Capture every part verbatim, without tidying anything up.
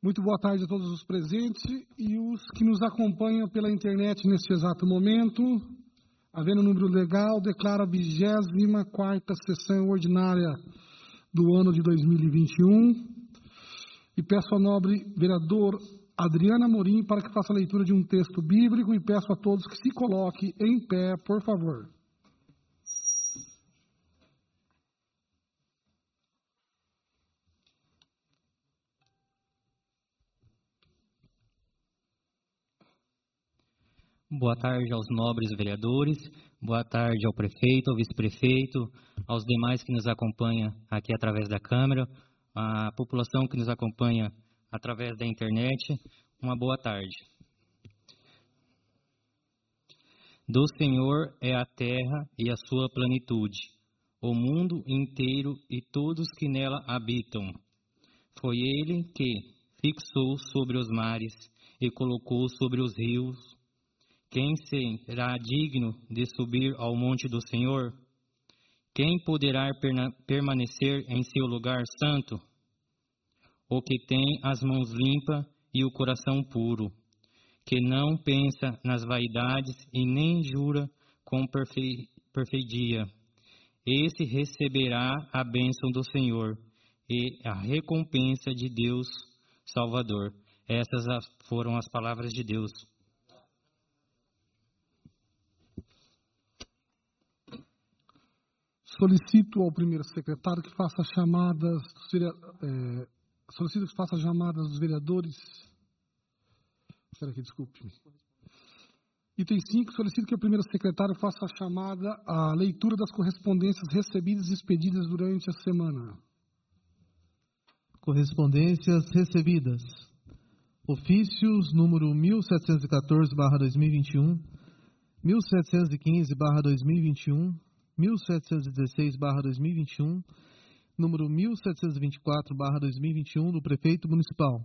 Muito boa tarde a todos os presentes e os que nos acompanham pela internet neste exato momento. Havendo número legal, declaro a vigésima quarta sessão ordinária do ano de dois mil e vinte e um e peço ao nobre vereador Adriano Amorim para que faça a leitura de um texto bíblico e peço a todos que se coloquem em pé, por favor. Boa tarde aos nobres vereadores, boa tarde ao prefeito, ao vice-prefeito, aos demais que nos acompanham aqui através da câmera, à população que nos acompanha através da internet, uma boa tarde. Do Senhor é a terra e a sua plenitude, o mundo inteiro e todos que nela habitam. Foi Ele que fixou sobre os mares e colocou sobre os rios. Quem será digno de subir ao monte do Senhor? Quem poderá permanecer em seu lugar santo? O que tem as mãos limpas e o coração puro, que não pensa nas vaidades e nem jura com perfe... perfidia. Esse receberá a bênção do Senhor e a recompensa de Deus Salvador. Essas foram as palavras de Deus. Solicito ao primeiro secretário que faça chamadas, é, solicito que faça chamadas dos vereadores. Espera aqui, desculpe-me. Item cinco, solicito que o primeiro secretário faça a chamada à leitura das correspondências recebidas e expedidas durante a semana. Correspondências recebidas. Ofícios número mil setecentos e quatorze barra dois mil e vinte e um, mil setecentos e quinze barra dois mil e vinte e um, mil setecentos e dezesseis barra dois mil e vinte e um, número mil setecentos e vinte e quatro barra dois mil e vinte e um do Prefeito Municipal.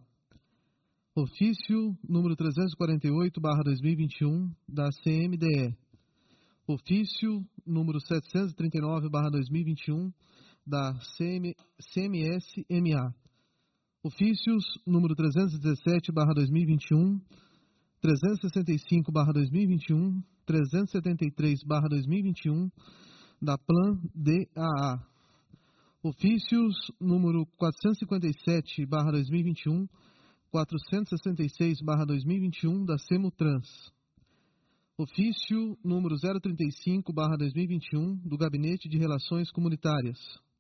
Ofício número trezentos e quarenta e oito barra dois mil e vinte e um da C M D E. Ofício número setecentos e trinta e nove barra dois mil e vinte e um da C M S M A. Ofícios número trezentos e dezessete barra dois mil e vinte e um, trezentos e sessenta e cinco barra dois mil e vinte e um, trezentos e setenta e três barra dois mil e vinte e um da Plan D A A. Ofícios número quatrocentos e cinquenta e sete barra dois mil e vinte e um, quatrocentos e sessenta e seis barra dois mil e vinte e um da Semutrans. Ofício número zero trinta e cinco barra dois mil e vinte e um do Gabinete de Relações Comunitárias.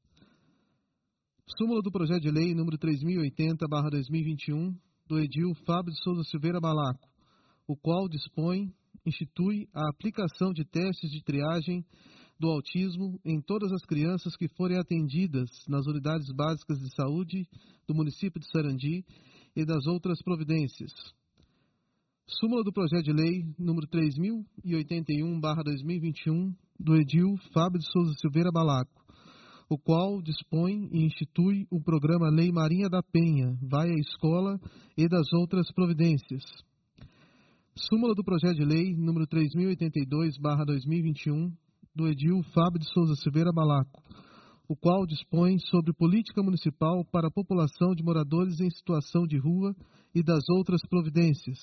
Súmula do Projeto de Lei número três mil e oitenta barra dois mil e vinte e um do edil Fábio de Souza Silveira Balaco, o qual dispõe, institui a aplicação de testes de triagem do autismo em todas as crianças que forem atendidas nas unidades básicas de saúde do município de Sarandi e das outras providências. Súmula do Projeto de Lei número três mil e oitenta e um barra dois mil e vinte e um do edil Fábio de Souza Silveira Balaco, o qual dispõe e institui o programa Lei Marinha da Penha, Vai à Escola e das outras providências. Súmula do Projeto de Lei número três mil e oitenta e dois barra dois mil e vinte e um do edil Fábio de Souza Silveira Balaco, o qual dispõe sobre política municipal para a população de moradores em situação de rua e das outras providências.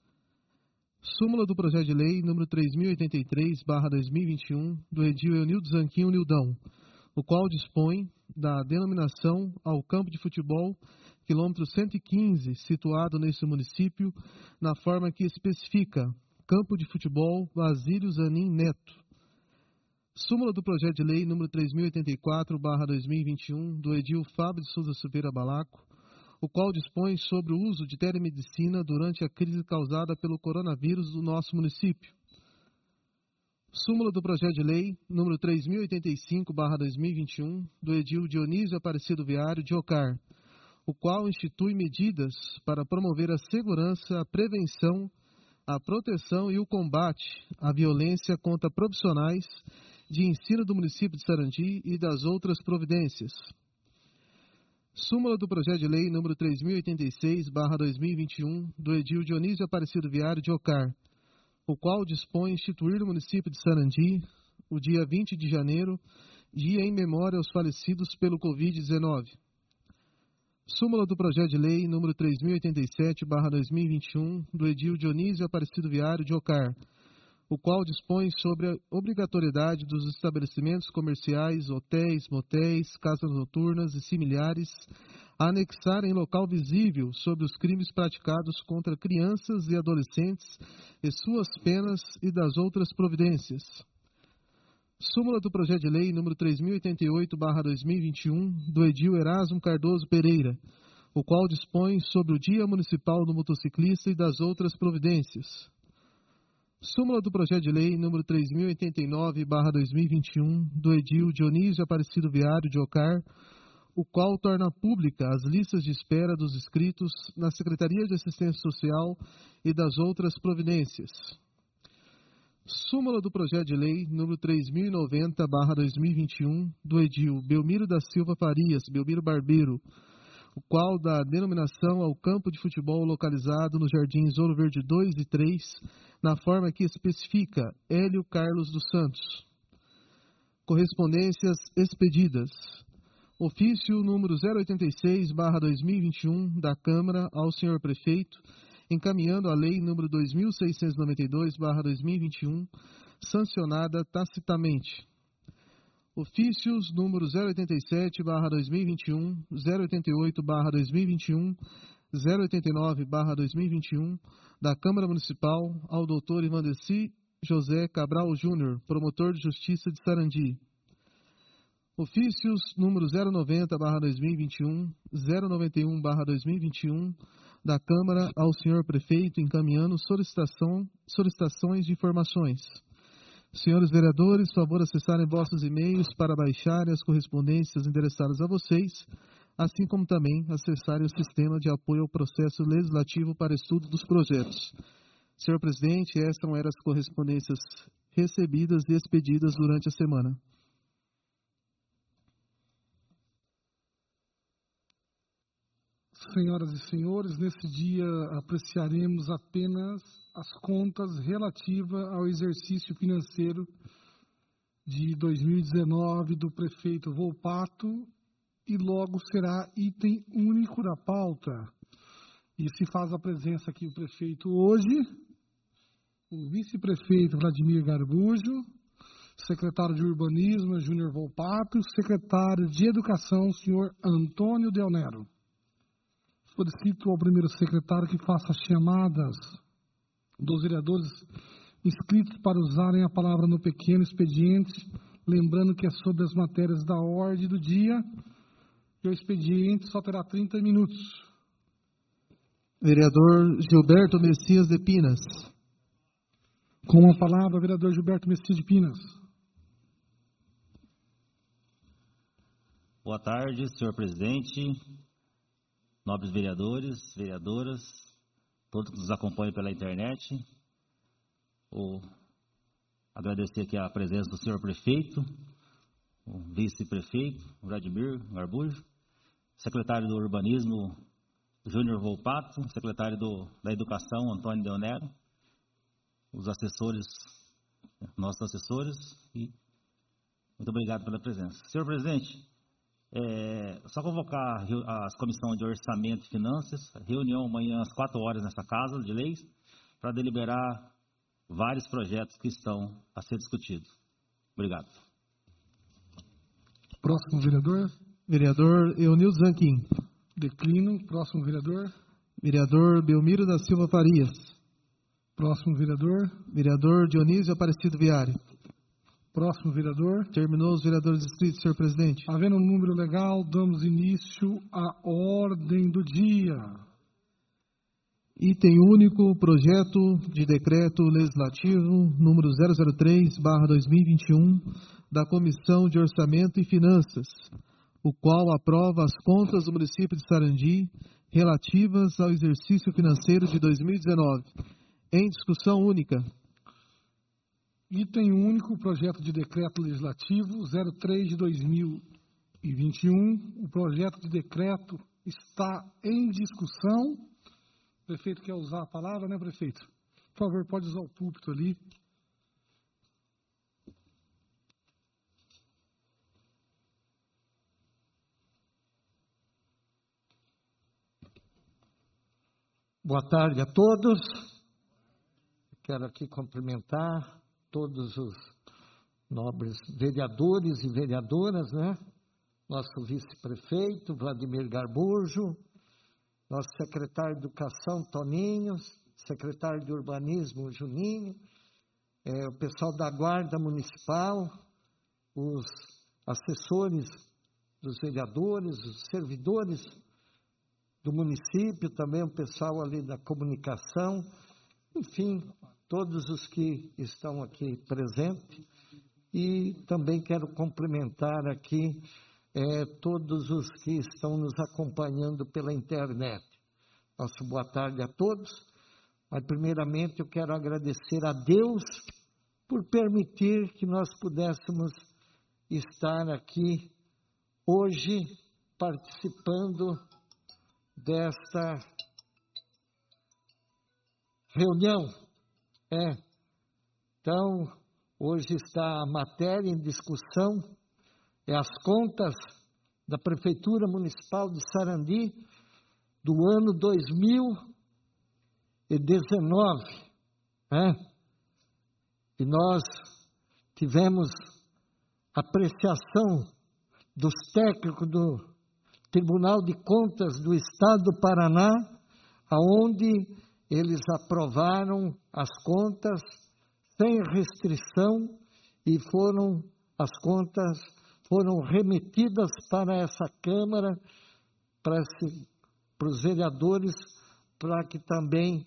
Súmula do Projeto de Lei número três mil e oitenta e três barra dois mil e vinte e um do edil Eunildo Zanquinho Nildão, o qual dispõe da denominação ao campo de futebol quilômetro cento e quinze, situado neste município, na forma que especifica Campo de Futebol Basílio Zanin Neto. Súmula do Projeto de Lei número três mil e oitenta e quatro barra dois mil e vinte e um do edil Fábio de Souza Silveira Balaco, o qual dispõe sobre o uso de telemedicina durante a crise causada pelo coronavírus do nosso município. Súmula do Projeto de Lei número três mil e oitenta e cinco barra dois mil e vinte e um do edil Dionísio Aparecido Viário de Ocar, o qual institui medidas para promover a segurança, a prevenção, a proteção e o combate à violência contra profissionais de ensino do município de Sarandi e das outras providências. Súmula do Projeto de Lei número três mil e oitenta e seis barra dois mil e vinte e um do edil Dionísio Aparecido Viário de Ocar, o qual dispõe instituir no município de Sarandi o dia vinte de janeiro, dia em memória aos falecidos pelo covid dezenove. Súmula do projeto de lei número três mil e oitenta e sete barra dois mil e vinte e um, do edil Dionísio Aparecido Viário de Ocar, o qual dispõe sobre a obrigatoriedade dos estabelecimentos comerciais, hotéis, motéis, casas noturnas e similares a anexarem local visível sobre os crimes praticados contra crianças e adolescentes e suas penas e das outras providências. Súmula do projeto de lei número três mil e oitenta e oito barra dois mil e vinte e um, do edil Erasmo Cardoso Pereira, o qual dispõe sobre o Dia Municipal do Motociclista e das outras providências. Súmula do projeto de lei número três mil e oitenta e nove barra dois mil e vinte e um, do edil Dionísio Aparecido Viário de Ocar, o qual torna pública as listas de espera dos inscritos na Secretaria de Assistência Social e das outras providências. Súmula do projeto de lei número três mil e noventa barra dois mil e vinte e um, do edil Belmiro da Silva Farias, Belmiro Barbeiro, o qual dá denominação ao campo de futebol localizado nos Jardins Ouro Verde dois e três, na forma que especifica Hélio Carlos dos Santos. Correspondências expedidas. Ofício número zero oitenta e seis barra dois mil e vinte e um da Câmara ao senhor Prefeito, encaminhando a Lei número dois mil seiscentos e noventa e dois barra dois mil e vinte e um, sancionada tacitamente. Ofícios número zero oitenta e sete barra dois mil e vinte e um, zero oitenta e oito barra dois mil e vinte e um, zero oitenta e nove barra dois mil e vinte e um, da Câmara Municipal ao doutor Ivandeci José Cabral Júnior, promotor de Justiça de Sarandi. Ofícios número zero noventa barra dois mil e vinte e um, zero noventa e um barra dois mil e vinte e um, da Câmara ao senhor Prefeito, encaminhando solicitação, solicitações de informações. Senhores vereadores, favor acessarem vossos e-mails para baixarem as correspondências endereçadas a vocês, assim como também acessarem o sistema de apoio ao processo legislativo para estudo dos projetos. Senhor Presidente, estas eram as correspondências recebidas e expedidas durante a semana. Senhoras e senhores, nesse dia apreciaremos apenas as contas relativas ao exercício financeiro de dois mil e dezenove do prefeito Volpato e logo será item único da pauta. E se faz a presença aqui o prefeito hoje, o vice-prefeito Vladimir Garbujo, secretário de Urbanismo Júnior Volpato, secretário de Educação, senhor Antônio Del Nero. Solicito ao primeiro secretário que faça as chamadas dos vereadores inscritos para usarem a palavra no pequeno expediente, lembrando que é sobre as matérias da ordem do dia, e o expediente só terá trinta minutos. Vereador Gilberto Messias de Pinas. Com a palavra, vereador Gilberto Messias de Pinas. Boa tarde, senhor presidente, nobres vereadores, vereadoras, todos que nos acompanham pela internet. Vou agradecer aqui a presença do senhor prefeito, o vice-prefeito, Vladimir Garbujo, secretário do Urbanismo, Júnior Volpato, secretário do, da Educação, Antônio Del Nero, os assessores, nossos assessores, e muito obrigado pela presença. Senhor presidente, É, só convocar a Comissão de Orçamento e Finanças, reunião amanhã às quatro horas nessa Casa de Leis, para deliberar vários projetos que estão a ser discutidos. Obrigado. Próximo vereador. Vereador Eunildo Zanquim. Declino. Próximo vereador. Vereador Belmiro da Silva Farias. Próximo vereador. Vereador Dionísio Aparecido Viário. Próximo vereador. Terminou os vereadores inscritos, senhor presidente. Havendo um número legal, damos início à ordem do dia. Item único, projeto de decreto legislativo número zero zero três barra dois mil e vinte e um da Comissão de Orçamento e Finanças, o qual aprova as contas do município de Sarandi relativas ao exercício financeiro de dois mil e dezenove. Em discussão única. Item único, projeto de decreto legislativo zero três de dois mil e vinte e um. O projeto de decreto está em discussão. O prefeito quer usar a palavra, né, prefeito? Por favor, pode usar o púlpito ali. Boa tarde a todos. Quero aqui cumprimentar todos os nobres vereadores e vereadoras, né? Nosso vice-prefeito, Vladimir Garbujo, nosso secretário de Educação, Toninho, secretário de Urbanismo, Juninho, é, o pessoal da Guarda Municipal, os assessores dos vereadores, os servidores do município, também o pessoal ali da comunicação, enfim, todos os que estão aqui presentes. E também quero cumprimentar aqui é, todos os que estão nos acompanhando pela internet. Nosso boa tarde a todos. Mas, primeiramente, eu quero agradecer a Deus por permitir que nós pudéssemos estar aqui hoje participando desta reunião. É. Então, hoje está a matéria em discussão, é as contas da Prefeitura Municipal de Sarandi do ano dois mil e dezenove. Né? E nós tivemos apreciação dos técnicos do Tribunal de Contas do Estado do Paraná, aonde eles aprovaram as contas sem restrição e foram, as contas foram remetidas para essa Câmara, para, esse, para os vereadores, para que também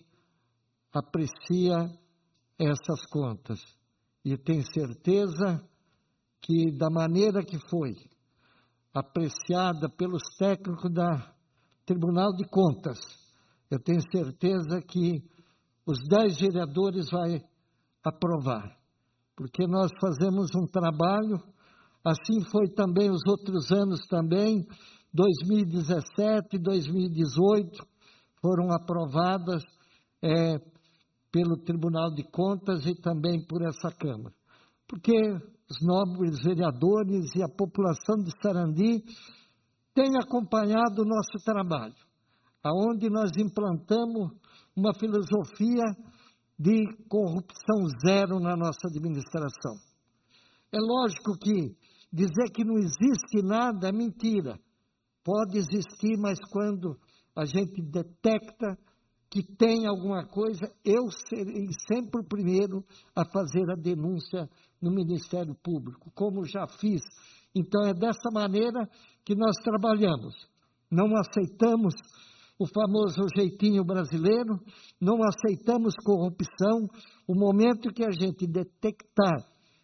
aprecia essas contas. E tenho certeza que da maneira que foi apreciada pelos técnicos da Tribunal de Contas, eu tenho certeza que os dez vereadores vão aprovar, porque nós fazemos um trabalho, assim foi também os outros anos também, dois mil e dezessete, dois mil e dezoito, foram aprovadas é, pelo Tribunal de Contas e também por essa Câmara. Porque os nobres vereadores e a população de Sarandi têm acompanhado o nosso trabalho, aonde nós implantamos uma filosofia de corrupção zero na nossa administração. É lógico que dizer que não existe nada é mentira. Pode existir, mas quando a gente detecta que tem alguma coisa, eu serei sempre o primeiro a fazer a denúncia no Ministério Público, como já fiz. Então, é dessa maneira que nós trabalhamos. Não aceitamos o famoso jeitinho brasileiro, não aceitamos corrupção. O momento que a gente detectar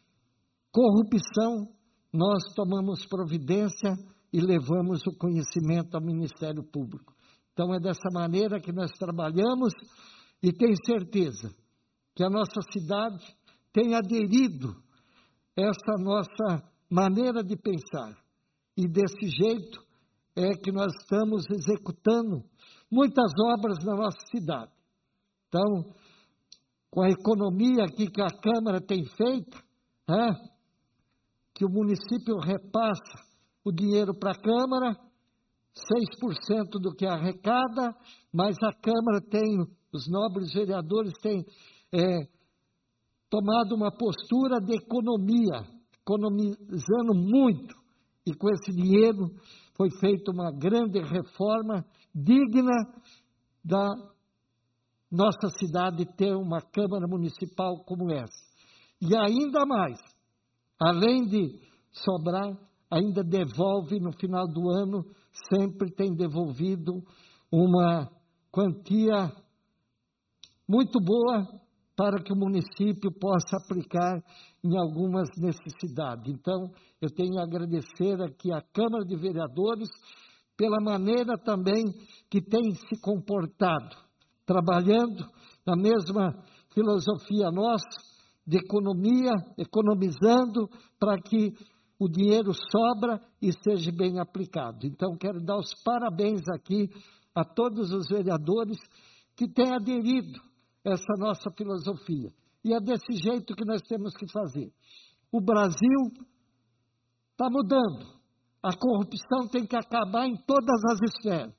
corrupção, nós tomamos providência e levamos o conhecimento ao Ministério Público. Então, é dessa maneira que nós trabalhamos e tenho certeza que a nossa cidade tem aderido a essa nossa maneira de pensar. E desse jeito é que nós estamos executando muitas obras na nossa cidade. Então, com a economia aqui que a Câmara tem feito, né, que o município repassa o dinheiro para a Câmara, seis por cento do que arrecada, mas a Câmara tem, os nobres vereadores têm é, tomado uma postura de economia, economizando muito, e com esse dinheiro foi feita uma grande reforma digna da nossa cidade ter uma Câmara Municipal como essa. E ainda mais, além de sobrar, ainda devolve no final do ano, sempre tem devolvido uma quantia muito boa para que o município possa aplicar em algumas necessidades. Então, eu tenho a agradecer aqui à Câmara de Vereadores pela maneira também que tem se comportado, trabalhando na mesma filosofia nossa, de economia, economizando para que o dinheiro sobra e seja bem aplicado. Então, quero dar os parabéns aqui a todos os vereadores que têm aderido a essa nossa filosofia. E é desse jeito que nós temos que fazer. O Brasil está mudando. A corrupção tem que acabar em todas as esferas.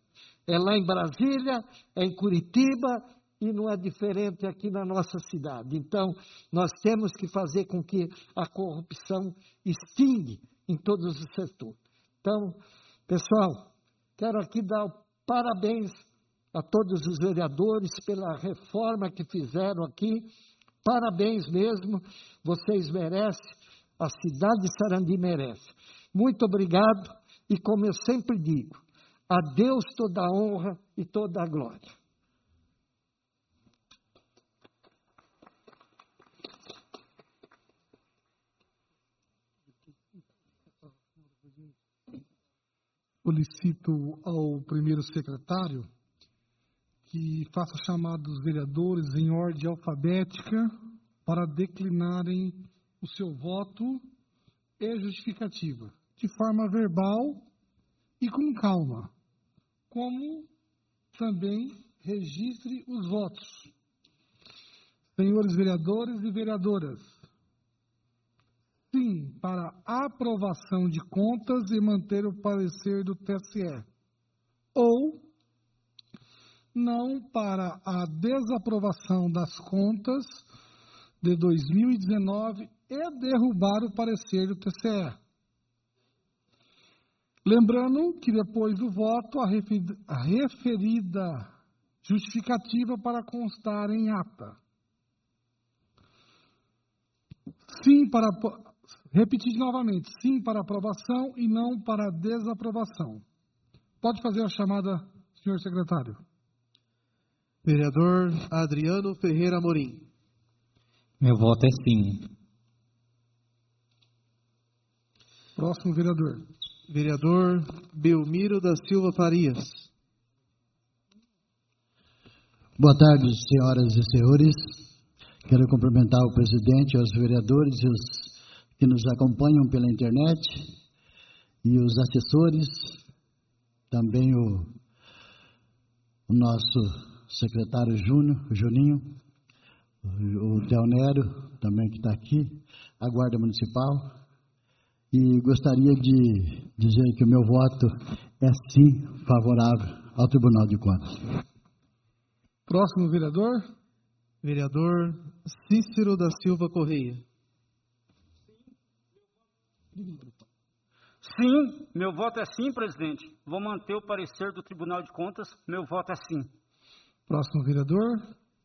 É lá em Brasília, é em Curitiba e não é diferente aqui na nossa cidade. Então, nós temos que fazer com que a corrupção extingue em todos os setores. Então, pessoal, quero aqui dar parabéns a todos os vereadores pela reforma que fizeram aqui. Parabéns mesmo, vocês merecem, a cidade de Sarandi merece. Muito obrigado e, como eu sempre digo, a Deus toda a honra e toda a glória. Solicito ao primeiro secretário que faça a chamada dos vereadores em ordem alfabética para declinarem o seu voto e justificativa, de forma verbal e com calma, como também registre os votos. Senhores vereadores e vereadoras, sim para aprovação de contas e manter o parecer do T S E, ou não para a desaprovação das contas de dois mil e dezenove e derrubar o parecer do T C E. Lembrando que depois do voto, a referida justificativa para constar em ata. Sim para... Repetir novamente, sim para aprovação e não para desaprovação. Pode fazer a chamada, senhor secretário. Vereador Adriano Ferreira Amorim. Meu voto é sim. Próximo vereador. Vereador Belmiro da Silva Farias. Boa tarde, senhoras e senhores. Quero cumprimentar o presidente, os vereadores e os que nos acompanham pela internet e os assessores, também o, o nosso secretário Júnior, Juninho, o, o Teonério, também que está aqui, a Guarda Municipal. E gostaria de dizer que o meu voto é sim favorável ao Tribunal de Contas. Próximo vereador. Vereador Cícero da Silva Correia. Sim, meu voto é sim, presidente. Vou manter o parecer do Tribunal de Contas. Meu voto é sim. Próximo vereador.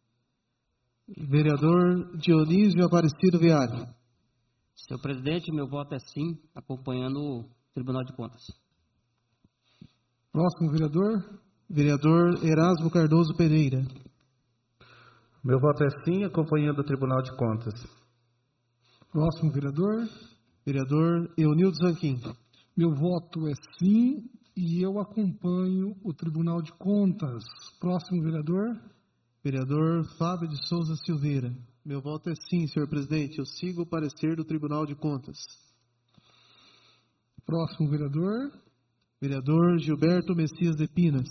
Vereador Dionísio Aparecido Viário. Senhor presidente, meu voto é sim, acompanhando o Tribunal de Contas. Próximo vereador. Vereador Erasmo Cardoso Pereira. Meu voto é sim, acompanhando o Tribunal de Contas. Próximo vereador. Vereador Eunildo Zanquim. Meu voto é sim e eu acompanho o Tribunal de Contas. Próximo vereador. Vereador Fábio de Souza Silveira. Meu voto é sim, senhor presidente. Eu sigo o parecer do Tribunal de Contas. Próximo vereador. Vereador Gilberto Messias de Pinas.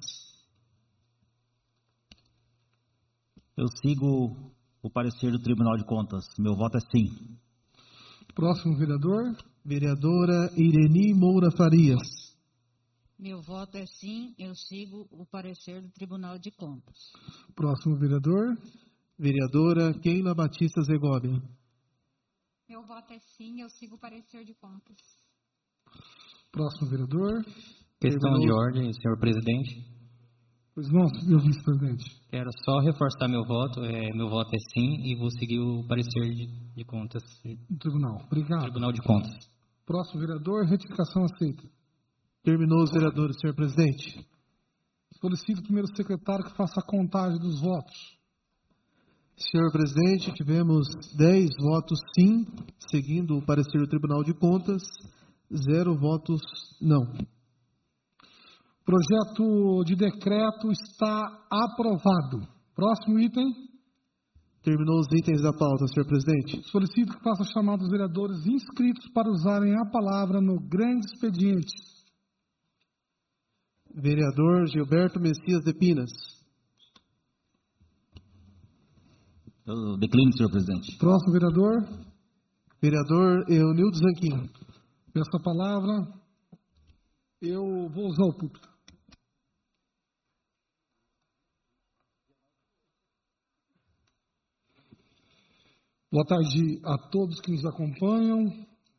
Eu sigo o parecer do Tribunal de Contas. Meu voto é sim. Próximo vereador. Vereadora Ireni Moura Farias. Meu voto é sim, eu sigo o parecer do Tribunal de Contas. Próximo vereador. Vereadora Keila Batista Zegóbia. Meu voto é sim, eu sigo o parecer de contas. Próximo vereador. Questão de ordem, senhor presidente. Pois não, meu vice-presidente. Quero só reforçar meu voto. É, meu voto é sim e vou seguir o parecer de, de contas. Do tribunal. Obrigado. Tribunal de Contas. Próximo vereador, retificação aceita. Terminou os vereadores, senhor presidente. Solicito o primeiro secretário que faça a contagem dos votos. Senhor presidente, tivemos dez votos sim, seguindo o parecer do Tribunal de Contas, zero votos não. Projeto de decreto está aprovado. Próximo item. Terminou os itens da pauta, senhor presidente. Solicito que faça chamar os vereadores inscritos para usarem a palavra no grande expediente. Vereador Gilberto Messias de Pinas. Eu declino, senhor presidente. Próximo vereador. Vereador Eunildo Zanquim. Peço a palavra. Eu vou usar o púlpito. Boa tarde a todos que nos acompanham,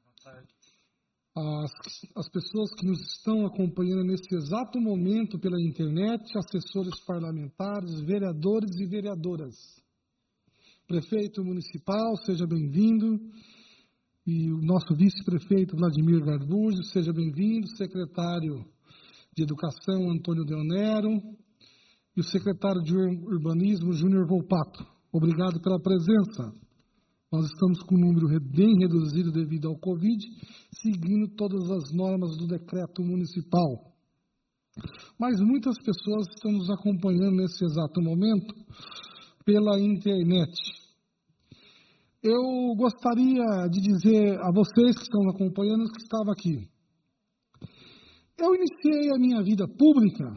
as, as pessoas que nos estão acompanhando nesse exato momento pela internet, assessores parlamentares, vereadores e vereadoras. Prefeito municipal, seja bem-vindo. E o nosso vice-prefeito Vladimir Garbujo, seja bem-vindo. Secretário de Educação Antônio Deonero e o secretário de Urbanismo Júnior Volpato. Obrigado pela presença. Nós estamos com um número bem reduzido devido ao Covid, seguindo todas as normas do decreto municipal. Mas muitas pessoas estão nos acompanhando nesse exato momento pela internet. Eu gostaria de dizer a vocês que estão acompanhando que estava aqui. Eu iniciei a minha vida pública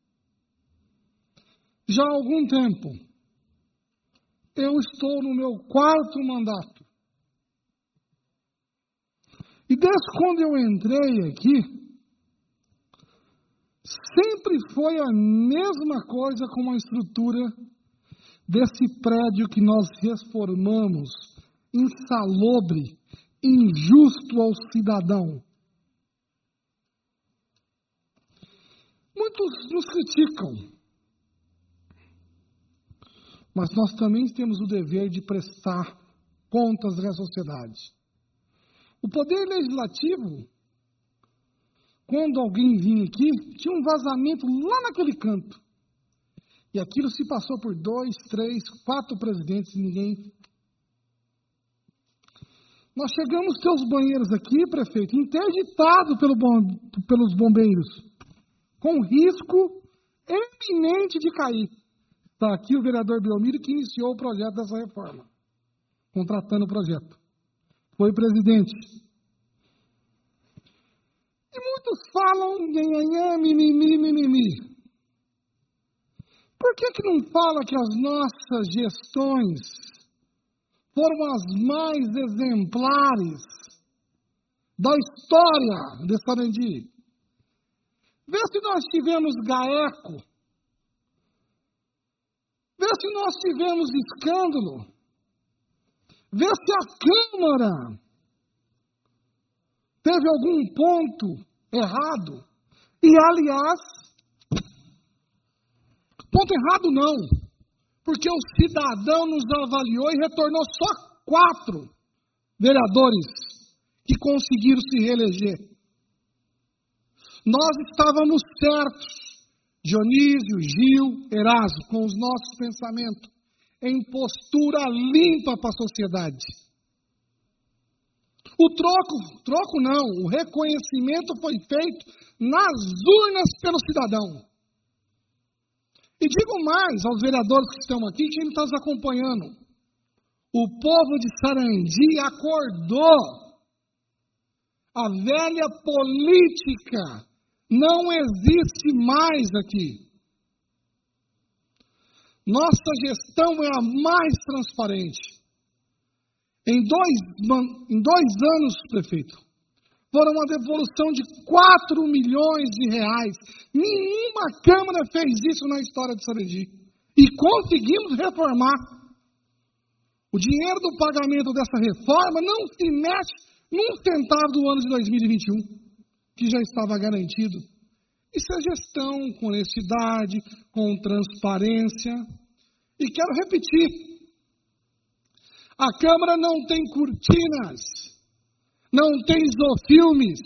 já há algum tempo. Eu estou no meu quarto mandato. E desde quando eu entrei aqui, sempre foi a mesma coisa com a estrutura desse prédio que nós reformamos, insalubre, injusto ao cidadão. Muitos nos criticam. Mas nós também temos o dever de prestar contas à sociedade. O Poder Legislativo, quando alguém vinha aqui, tinha um vazamento lá naquele canto. E aquilo se passou por dois, três, quatro presidentes e ninguém... Nós chegamos a ter os banheiros aqui, prefeito, interditados pelo bom, pelos bombeiros, com risco eminente de cair. Está aqui o vereador Belmiro que iniciou o projeto dessa reforma, contratando o projeto. Foi presidente. E muitos falam, nhanhanhã, mimimi, mimimi. Por que que não fala que as nossas gestões foram as mais exemplares da história de Sarandi? Vê se nós tivemos GAECO. Vê se nós tivemos escândalo. Vê se a Câmara teve algum ponto errado. E, aliás, ponto errado não, porque o cidadão nos avaliou e retornou só quatro vereadores que conseguiram se reeleger. Nós estávamos certos. Dionísio, Gil, Eraso, com os nossos pensamentos, em postura limpa para a sociedade. O troco, troco não, o reconhecimento foi feito nas urnas pelo cidadão. E digo mais aos vereadores que estão aqui, quem está nos acompanhando. O povo de Sarandi acordou. A velha política não existe mais aqui. Nossa gestão é a mais transparente. Em dois, em dois anos, prefeito, foram uma devolução de quatro milhões de reais. Nenhuma Câmara fez isso na história de Sarandi. E conseguimos reformar. O dinheiro do pagamento dessa reforma não se mexe num centavo do ano de dois mil e vinte e um. Que já estava garantido. Isso é gestão com honestidade, com transparência. E quero repetir, a Câmara não tem cortinas, não tem isofilmes.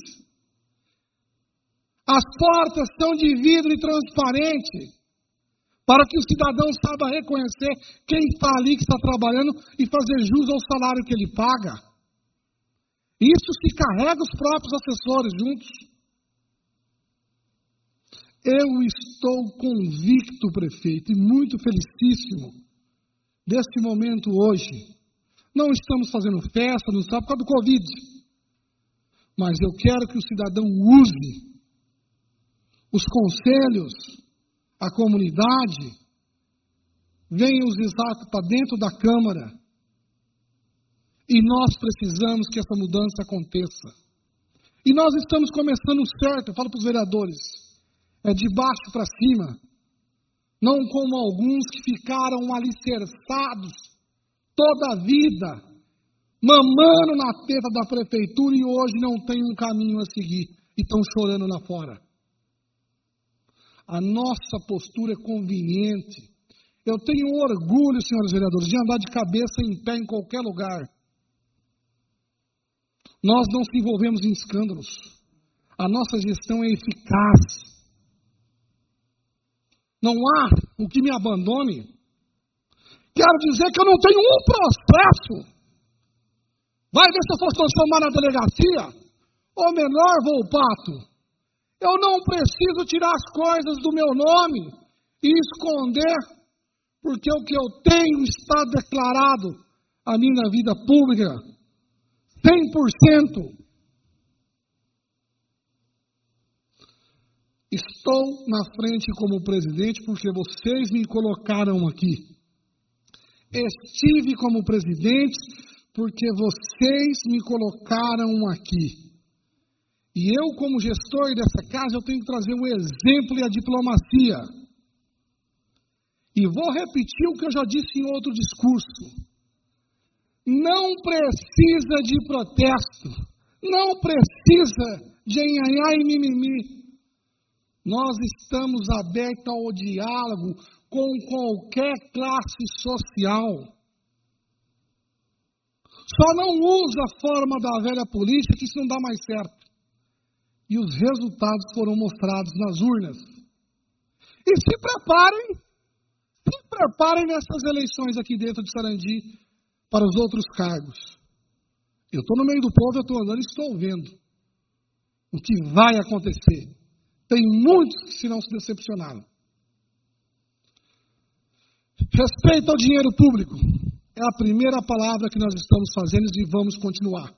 As portas são de vidro e transparente, para que o cidadão saiba reconhecer quem está ali, que está trabalhando, e fazer jus ao salário que ele paga. Isso se carrega os próprios assessores juntos. Eu estou convicto, prefeito, e muito felicíssimo desse momento hoje. Não estamos fazendo festa, não está por causa do Covid. Mas eu quero que o cidadão use os conselhos, a comunidade, venham os exatos para dentro da Câmara. E nós precisamos que essa mudança aconteça. E nós estamos começando certo, eu falo para os vereadores, é de baixo para cima. Não como alguns que ficaram alicerçados toda a vida mamando na teta da prefeitura e hoje não tem um caminho a seguir e estão chorando lá fora. A nossa postura é conveniente. Eu tenho orgulho, senhores vereadores, de andar de cabeça em pé em qualquer lugar. Nós não se envolvemos em escândalos. A nossa gestão é eficaz. Não há o que me abandone. Quero dizer que eu não tenho um processo. Vai ver se eu fosse transformar na delegacia. Ou menor, Volpato. Eu não preciso tirar as coisas do meu nome e esconder, porque o que eu tenho está declarado a minha vida pública. cem por cento. Estou na frente como presidente porque vocês me colocaram aqui. Estive como presidente porque vocês me colocaram aqui. E eu, como gestor dessa casa, eu tenho que trazer o exemplo e a diplomacia. E vou repetir o que eu já disse em outro discurso. Não precisa de protesto. Não precisa de enhanhá e mimimi. Nós estamos abertos ao diálogo com qualquer classe social. Só não usa a forma da velha política, que isso não dá mais certo. E os resultados foram mostrados nas urnas. E se preparem, se preparem nessas eleições aqui dentro de Sarandi para os outros cargos. Eu estou no meio do povo, eu estou andando e estou vendo o que vai acontecer. Tem muitos que se não se decepcionaram. Respeito ao dinheiro público é a primeira palavra que nós estamos fazendo e vamos continuar.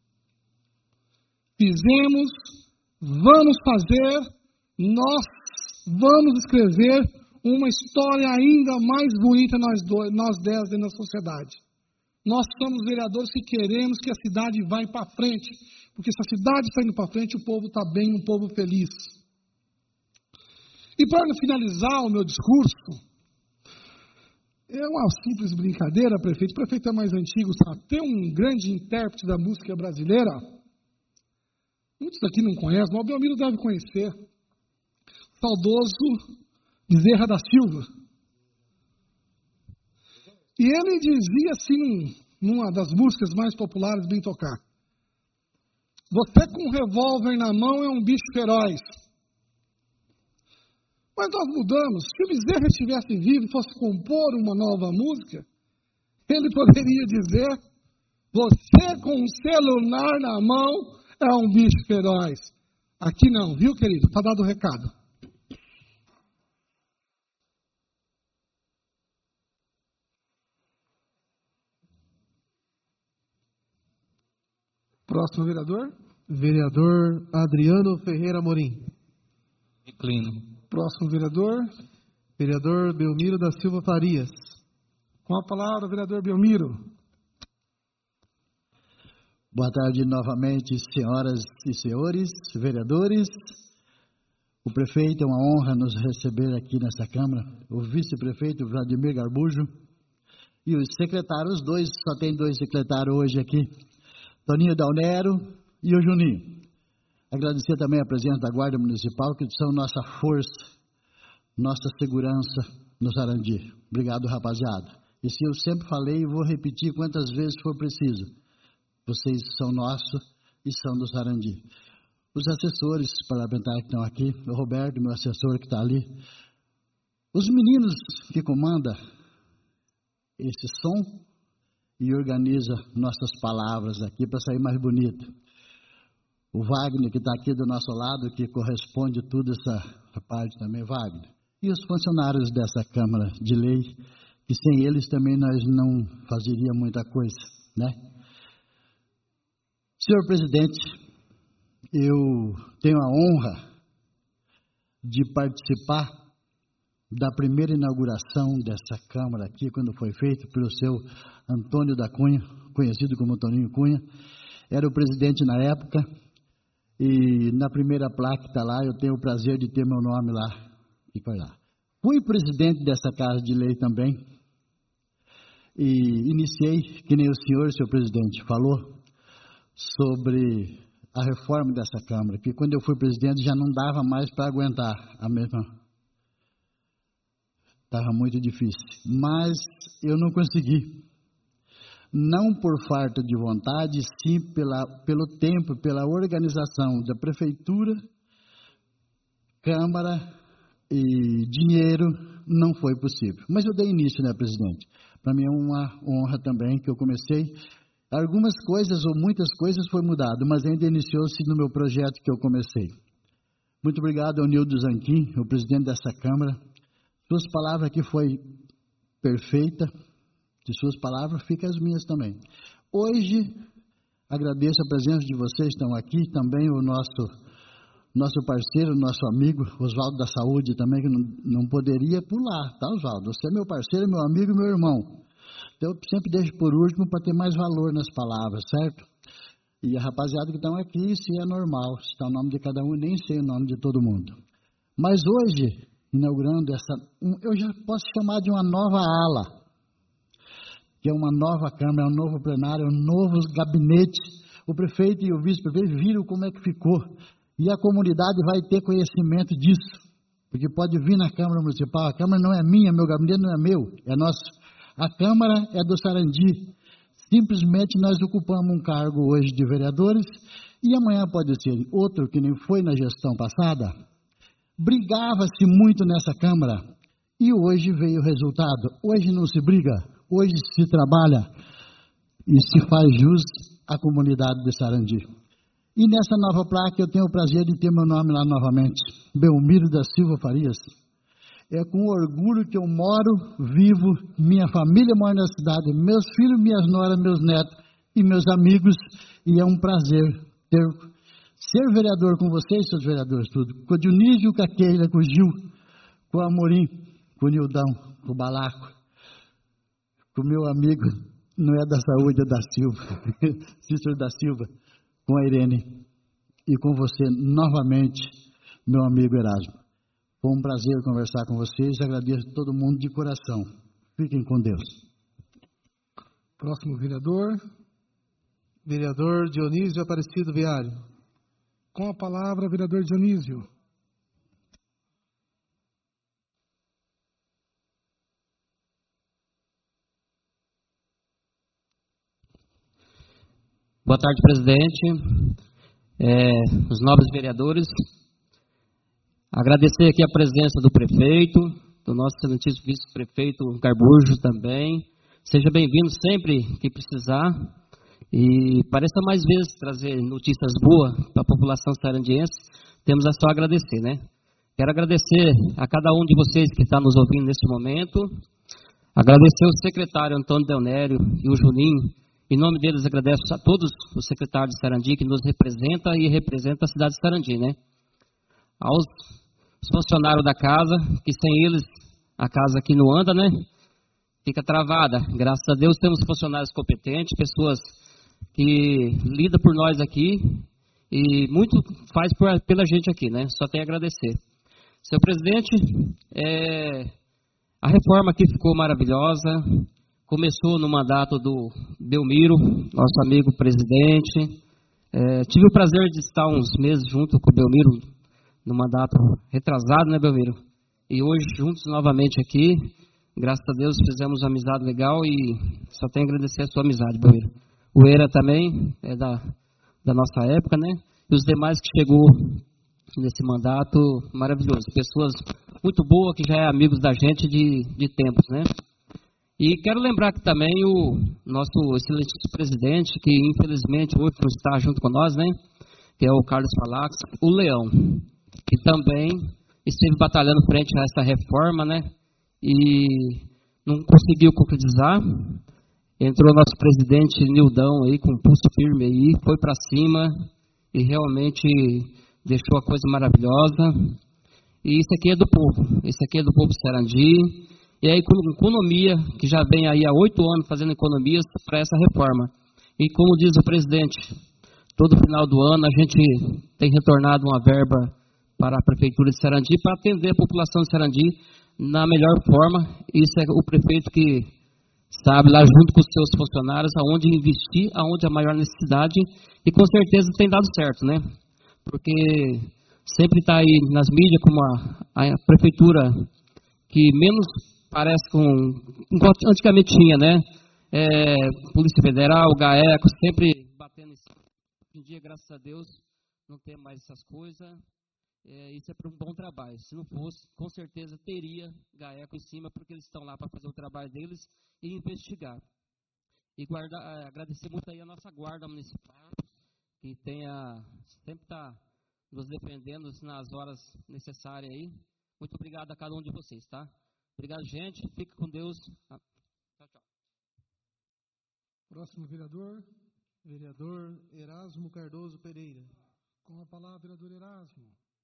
Fizemos, vamos fazer, nós vamos escrever uma história ainda mais bonita nós, dois, nós dez dentro da sociedade. Nós somos vereadores que queremos que a cidade vá para frente, porque se a cidade está indo para frente, o povo está bem, um povo feliz. E para finalizar o meu discurso, é uma simples brincadeira, prefeito. O prefeito é mais antigo, sabe? Tem um grande intérprete da música brasileira. Muitos aqui não conhecem, mas o Belmiro deve conhecer. Saudoso Bezerra da Silva. E ele dizia assim, numa das músicas mais populares, bem tocar: você com um revólver na mão é um bicho feroz. Mas nós mudamos. Se o Bezerra estivesse vivo e fosse compor uma nova música, ele poderia dizer: você com um celular na mão é um bicho feroz. Aqui não, viu, querido? Está dado o recado. Próximo vereador? Vereador Adriano Ferreira Amorim. Inclino. Próximo vereador? Vereador Belmiro da Silva Farias. Com a palavra, vereador Belmiro. Boa tarde novamente, senhoras e senhores, vereadores. O prefeito, é uma honra nos receber aqui nessa Câmara. O vice-prefeito Vladimir Garbujo e os secretários, dois, só tem dois secretários hoje aqui, Toninho Dalnero e o Juninho. Agradecer também a presença da Guarda Municipal, que são nossa força, nossa segurança no Sarandi. Obrigado, rapaziada. E se eu sempre falei, e vou repetir quantas vezes for preciso, vocês são nossos e são do Sarandi. Os assessores parlamentares que estão aqui, o Roberto, meu assessor que está ali, os meninos que comandam esse som e organiza nossas palavras aqui para sair mais bonito. O Wagner, que está aqui do nosso lado, que corresponde tudo essa parte também, Wagner. E os funcionários dessa Câmara de Lei, que sem eles também nós não fazeríamos muita coisa, né? Senhor presidente, eu tenho a honra de participar da primeira inauguração dessa Câmara aqui, quando foi feito pelo seu Antônio da Cunha, conhecido como Toninho Cunha. Era o presidente na época. E na primeira placa que está lá, eu tenho o prazer de ter meu nome lá. E foi lá. Fui presidente dessa Casa de Lei também. e iniciei, que nem o senhor, senhor presidente, falou, sobre a reforma dessa Câmara, que quando eu fui presidente já não dava mais para aguentar a mesma. Estava muito difícil, mas eu não consegui. Não por falta de vontade, sim pela, pelo tempo, pela organização da Prefeitura, Câmara e dinheiro, não foi possível. Mas eu dei início, né, presidente? Para mim é uma honra também que eu comecei. Algumas coisas ou muitas coisas foi mudado, mas ainda iniciou-se no meu projeto que eu comecei. Muito obrigado ao Nildo Zanquim, o presidente dessa Câmara. Suas palavras aqui foi perfeita. De suas palavras, fica as minhas também. Hoje, agradeço a presença de vocês, estão aqui, também o nosso, nosso parceiro, nosso amigo, Oswaldo da Saúde, também, que não, não poderia pular, tá, Oswaldo? Você é meu parceiro, meu amigo e meu irmão. Então, eu sempre deixo por último para ter mais valor nas palavras, certo? E a rapaziada que estão aqui, se é normal, se está o nome de cada um, nem sei o nome de todo mundo. Mas hoje, inaugurando essa, um, eu já posso chamar de uma nova ala, que é uma nova Câmara, é um novo plenário, é um novo gabinete. O prefeito e o vice-prefeito viram como é que ficou. E a comunidade vai ter conhecimento disso. Porque pode vir na Câmara Municipal, a Câmara não é minha, meu gabinete não é meu, é nosso. A Câmara é do Sarandi. Simplesmente nós ocupamos um cargo hoje de vereadores e amanhã pode ser outro que nem foi na gestão passada. Brigava-se muito nessa Câmara e hoje veio o resultado. Hoje não se briga. Hoje se trabalha e se faz jus à comunidade de Sarandi. E nessa nova placa eu tenho o prazer de ter meu nome lá novamente, Belmiro da Silva Farias. É com orgulho que eu moro, vivo, minha família mora na cidade, meus filhos, minhas noras, meus netos e meus amigos. E é um prazer ter, ser vereador com vocês, seus vereadores, tudo. Com o Dionísio, com a Keila, com o Gil, com o Amorim, com o Nildão, com o Balaco. Com o meu amigo, não é da saúde, é da Silva, Cícero da Silva, com a Irene, e com você novamente, meu amigo Erasmo. Foi um prazer conversar com vocês, agradeço a todo mundo de coração. Fiquem com Deus. Próximo vereador. Vereador Dionísio Aparecido Viário. Com a palavra, vereador Dionísio. Boa tarde, presidente, é, os nobres vereadores. Agradecer aqui a presença do prefeito, do nosso excelentíssimo vice-prefeito Garburjo também. Seja bem-vindo sempre que precisar. E pareça mais vezes trazer notícias boas para a população sarandiense. Temos a só agradecer, né? Quero agradecer a cada um de vocês que está nos ouvindo nesse momento. Agradecer ao secretário Antônio Deonério e o Juninho. Em nome deles, agradeço a todos os secretários de Sarandi que nos representam e representam a cidade de Sarandi, né? Aos funcionários da casa, que sem eles a casa aqui não anda, né? Fica travada. Graças a Deus temos funcionários competentes, pessoas que lidam por nós aqui e muito faz por, pela gente aqui, né? Só tenho a agradecer. Senhor presidente, é, a reforma aqui ficou maravilhosa. Começou no mandato do Belmiro, nosso amigo presidente. É, tive o prazer de estar uns meses junto com o Belmiro, no mandato retrasado, né, Belmiro? E hoje, juntos novamente aqui, graças a Deus, fizemos uma amizade legal e só tenho a agradecer a sua amizade, Belmiro. O Eira também é da, da nossa época, né? E os demais que chegou nesse mandato, maravilhoso. Pessoas muito boas, que já é amigos da gente de, de tempos, né? E quero lembrar que também o nosso excelentíssimo presidente, que infelizmente hoje não está junto com nós, né? Que é o Carlos Falax, o Leão, que também esteve batalhando frente a essa reforma, né? E não conseguiu concretizar. Entrou nosso presidente Nildão aí com um pulso firme aí, foi para cima e realmente deixou a coisa maravilhosa. E isso aqui é do povo, isso aqui é do povo de Sarandi. E a economia, que já vem aí há oito anos fazendo economias para essa reforma. E como diz o presidente, todo final do ano a gente tem retornado uma verba para a Prefeitura de Sarandi para atender a população de Sarandi na melhor forma. Isso é o prefeito que sabe, lá junto com os seus funcionários, aonde investir, aonde a maior necessidade, e com certeza tem dado certo, né? Porque sempre está aí nas mídias como a, a prefeitura que menos parece com, com antigamente tinha, né? É, Polícia Federal, GAECO, sempre batendo em cima. Hoje em dia, graças a Deus, não tem mais essas coisas. É, isso é para um bom trabalho. Se não fosse, com certeza teria GAECO em cima, porque eles estão lá para fazer o trabalho deles e investigar. E guarda, agradecer muito aí a nossa guarda municipal, que tenha, sempre está nos defendendo nas horas necessárias aí. Muito obrigado a cada um de vocês, tá? Obrigado, gente. Fique com Deus. Tchau, tchau. Próximo vereador. Vereador Erasmo Cardoso Pereira. Com a palavra, vereador Erasmo.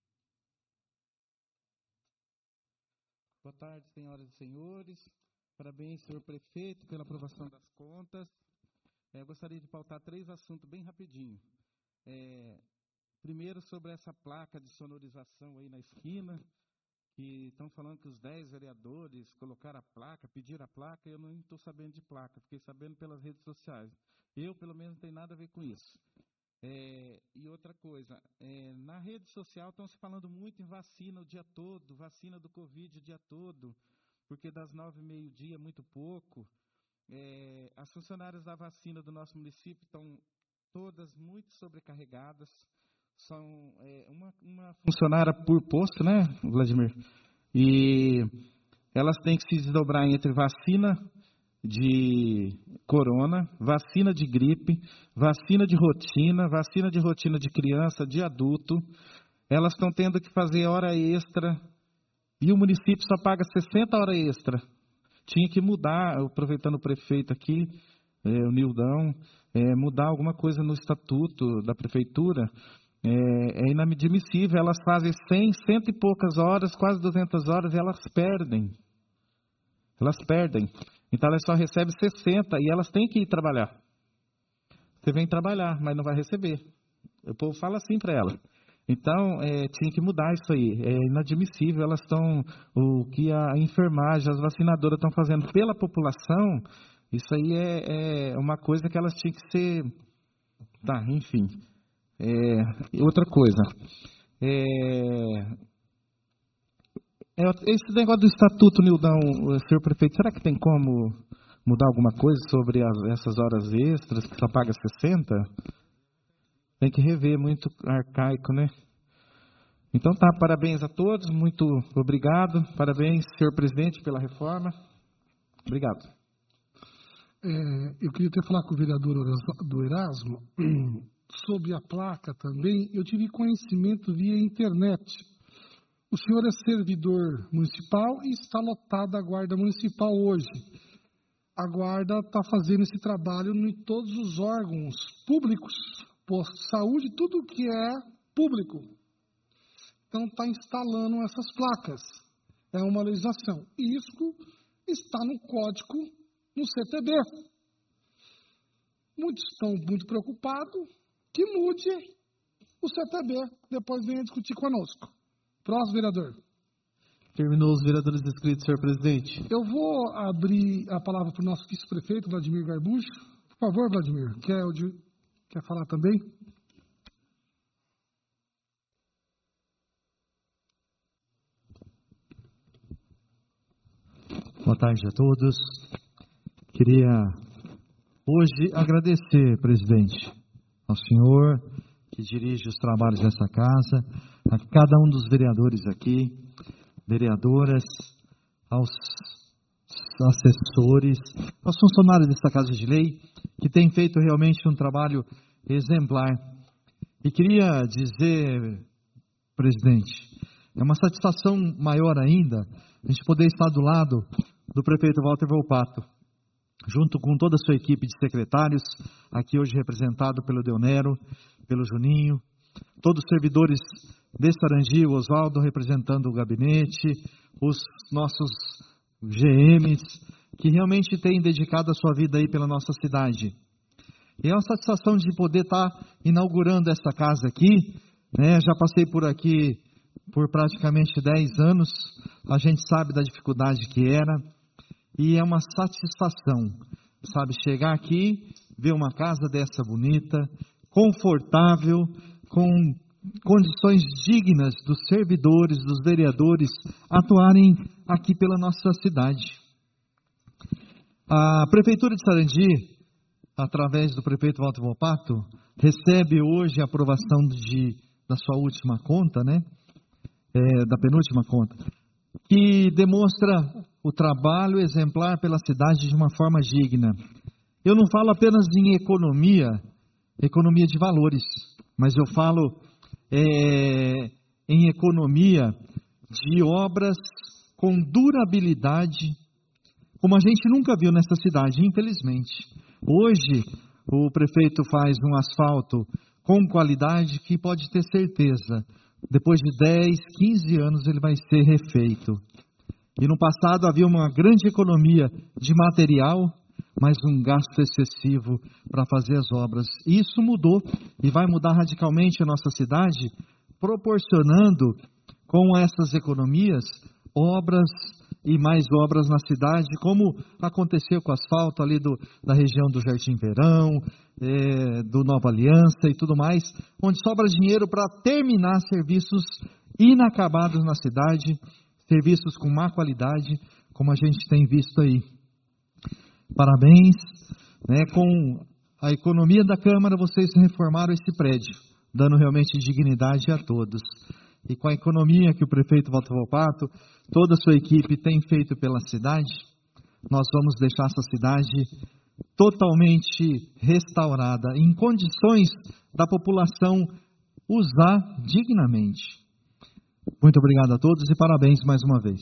Boa tarde, senhoras e senhores. Parabéns, senhor prefeito, pela aprovação das contas. É, gostaria de pautar três assuntos bem rapidinho. É, primeiro, sobre essa placa de sonorização aí na esquina, que estão falando que os dez vereadores colocaram a placa, pediram a placa, e eu não estou sabendo de placa, fiquei sabendo pelas redes sociais. Eu, pelo menos, não tenho nada a ver com isso. É, e outra coisa, é, na rede social estão se falando muito em vacina o dia todo, vacina do Covid o dia todo, porque das nove e meio-dia é muito pouco. É, as funcionárias da vacina do nosso município estão todas muito sobrecarregadas. São é, uma, uma funcionária por posto, né, Vladimir? E elas têm que se desdobrar entre vacina de corona, vacina de gripe, vacina de rotina, vacina de rotina de criança, de adulto. Elas estão tendo que fazer hora extra e o município só paga sessenta horas extra. Tinha que mudar, aproveitando o prefeito aqui, é, o Nildão, é, mudar alguma coisa no estatuto da prefeitura. É, é inadmissível, elas fazem cem, cento e poucas horas, quase duzentas horas, e elas perdem. Elas perdem. Então, elas só recebem sessenta e elas têm que ir trabalhar. Você vem trabalhar, mas não vai receber. O povo fala assim para ela. Então, é, tinha que mudar isso aí. É inadmissível. Elas estão, o que a enfermagem, as vacinadoras estão fazendo pela população, isso aí é, é uma coisa que elas tinham que ser... Tá, enfim. É, outra coisa. É... Esse negócio do estatuto, Nildão, senhor prefeito, será que tem como mudar alguma coisa sobre as, essas horas extras que só paga sessenta? Tem que rever, muito arcaico, né? Então tá, parabéns a todos, muito obrigado. Parabéns, senhor presidente, pela reforma. Obrigado. É, eu queria até falar com o vereador do Erasmo sobre a placa também. Eu tive conhecimento via internet. O senhor é servidor municipal e está lotada a guarda municipal hoje. A guarda está fazendo esse trabalho em todos os órgãos públicos, posto de saúde, tudo que é público. Então está instalando essas placas. É uma legislação. E isso está no código, no C T B. Muitos estão muito preocupados que mude o C T B. Depois venha discutir conosco. Próximo vereador. Terminou os vereadores inscritos, senhor presidente. Eu vou abrir a palavra para o nosso vice-prefeito, Vladimir Garbucho. Por favor, Vladimir, quer, quer falar também? Boa tarde a todos. Queria hoje agradecer, presidente, ao senhor que dirige os trabalhos dessa casa, a cada um dos vereadores aqui, vereadoras, aos assessores, aos funcionários desta Casa de Lei, que têm feito realmente um trabalho exemplar. E queria dizer, presidente, é uma satisfação maior ainda a gente poder estar do lado do prefeito Walter Volpato, junto com toda a sua equipe de secretários, aqui hoje representado pelo Deonero, pelo Juninho, todos os servidores de Sarandi, o Oswaldo representando o gabinete, os nossos G Ms, que realmente têm dedicado a sua vida aí pela nossa cidade. E é uma satisfação de poder estar inaugurando essa casa aqui, né? Já passei por aqui por praticamente dez anos, a gente sabe da dificuldade que era, e é uma satisfação, sabe, chegar aqui, ver uma casa dessa bonita, confortável, com condições dignas dos servidores, dos vereadores atuarem aqui pela nossa cidade. A Prefeitura de Sarandi, através do prefeito Walter Volpato, recebe hoje a aprovação de, da sua última conta, né? É, da penúltima conta, que demonstra o trabalho exemplar pela cidade de uma forma digna. Eu não falo apenas em economia, economia de valores, mas eu falo é, em economia de obras com durabilidade, como a gente nunca viu nessa cidade, infelizmente. Hoje, o prefeito faz um asfalto com qualidade que pode ter certeza, depois de dez, quinze anos ele vai ser refeito. E no passado havia uma grande economia de material, mas um gasto excessivo para fazer as obras. E isso mudou e vai mudar radicalmente a nossa cidade, proporcionando com essas economias obras e mais obras na cidade, como aconteceu com o asfalto ali do, da região do Jardim Verão, é, do Nova Aliança e tudo mais, onde sobra dinheiro para terminar serviços inacabados na cidade, serviços com má qualidade, como a gente tem visto aí. Parabéns, né, com a economia da Câmara, vocês reformaram esse prédio, dando realmente dignidade a todos. E com a economia que o prefeito Walter Volpato, toda a sua equipe tem feito pela cidade, nós vamos deixar essa cidade totalmente restaurada, em condições da população usar dignamente. Muito obrigado a todos e parabéns mais uma vez.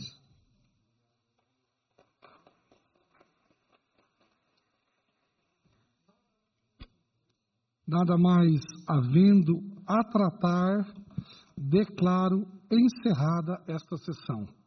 Nada mais havendo a tratar, declaro encerrada esta sessão.